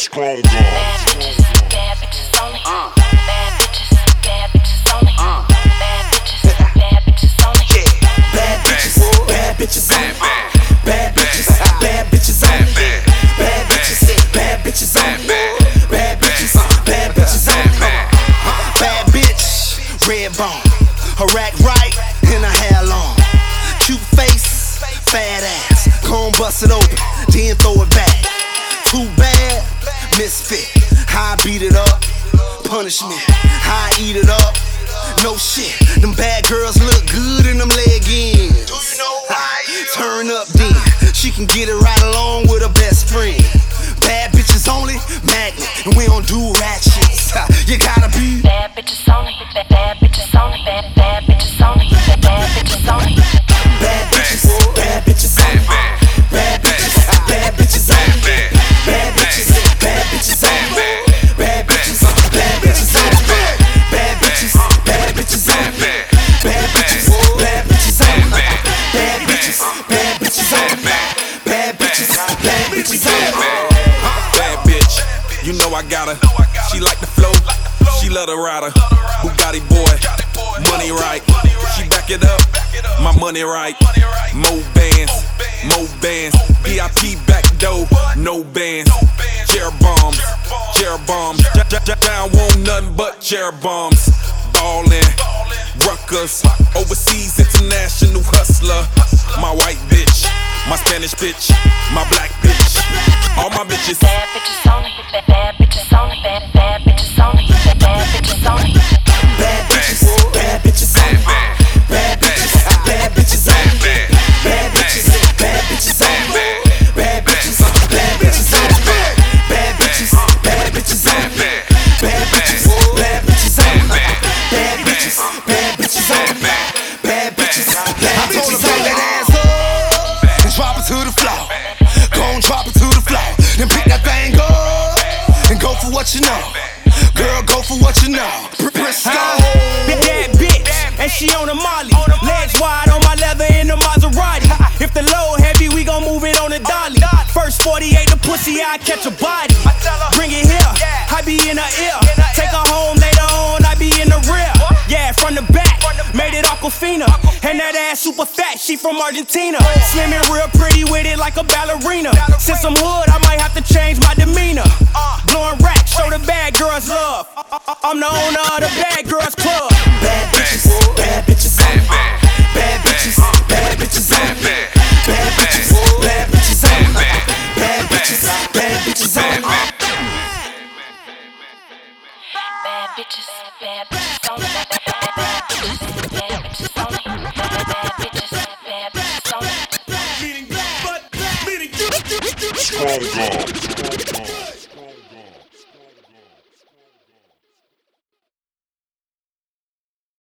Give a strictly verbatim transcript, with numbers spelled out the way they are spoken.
Stronger. Bad bitches, bad bitches only. Uh. Bad bitches, bad bitches only. Uh. Bad bitches, bad bitches only. Yeah. Bad bitches, bad bitches only. Bad bitches, bad bitches only. Bad bitches, bad bitches only. Bad bitches, bad bitches only. Bad bitch, red bone, her rack right and her hair long. Cute face, fat ass, comb bust it open, then throw it back. Too bad, misfit. How I beat it up, punishment. How I eat it up, no shit. Them bad girls look good in them leggings. Do you know why? Turn up then, she can get it right along with her best friend. Bad bitches only, magnet, and we don't do ratchets. You gotta be bad bitches only. Bad, bad bitches only. Bad, bad bitches only. Bad, bad bitches only. Bad bitches, bad bitches only. Bad bitches, bad bitches only. Bad bitches, bad bitches only. Bad bitches, bad bitches only. Bad bitches, bad bitches only. Bad bitches, bad bitches only. Bad bitches, bad bitches only. Bad bitches, bad bitches only. Bad bitch, you know I got her. She like the flow, she love the rider. Bugatti boy, money right. She back it up, my money right. More bands, more bands. V I P back door, no bands. Chair bombs, chair bombs. Down want nothing but chair bombs. Ballin', Ruckers, overseas international hustler. My white bitch, my Spanish bitch, my black bitch. All my bitches. Bad bitches only. Bad, bad bitches only. Bad, bad bitches only. Bad, bad bitches only. Bad bitches, bad bitches only. Bad bitches, bad bitches only. Bad bitches, bad bitches only. Bad bitches, bad bitches only. Bad bitches, bad bitches only. Bad bitches, bad bitches only. Bad bitches, bad bitches only. Bad bitches, bad bitches only. That ass up and drop it to the floor. Go and drop it to the floor. Then pick that thing up and go for what you know. Girl, go for what you know. Briscoe. Bad bitch, and she on a Molly. Legs wide on my leather in the Maserati. If the load heavy, we gon' move it on the dolly. First forty-eight, the pussy, I catch a body. Bring it here, I be in her ear. Take her home later on, I be in the rear. Yeah, from the back, made it Aquafina. And that ass super fat, she from Argentina. Slim and real pretty with it like a ballerina. Since I'm hood, I might have to change my demeanor. Blowing racks, show the bad girls love. I'm the owner of the Bad Girls Club. Bad bitches, bad bitches only. Bad bitches, bad bitches only. Bad bitches, bad bitches only. Bad bitches, bad bitches only. Bad bitches, bad bitches only. Bad bitches, bad bitches only. Bad bitches, bad bitches only. Stronger.